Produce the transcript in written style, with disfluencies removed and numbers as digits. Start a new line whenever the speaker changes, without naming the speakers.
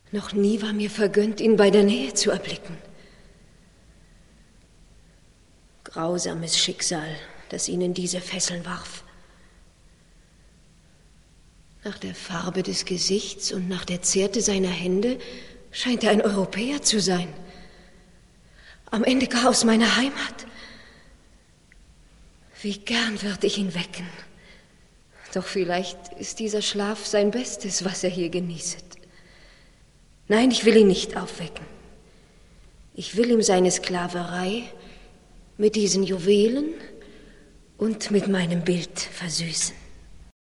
Noch nie war mir vergönnt, ihn bei der Nähe zu erblicken. Grausames Schicksal, das ihn in diese Fesseln warf. Nach der Farbe des Gesichts und nach der Zärte seiner Hände scheint er ein Europäer zu sein. Am Ende gar aus meiner Heimat. Wie gern würde ich ihn wecken. Doch vielleicht ist dieser Schlaf sein Bestes, was er hier genießet. Nein, ich will ihn nicht aufwecken. Ich will ihm seine Sklaverei mit diesen Juwelen und mit meinem Bild versüßen.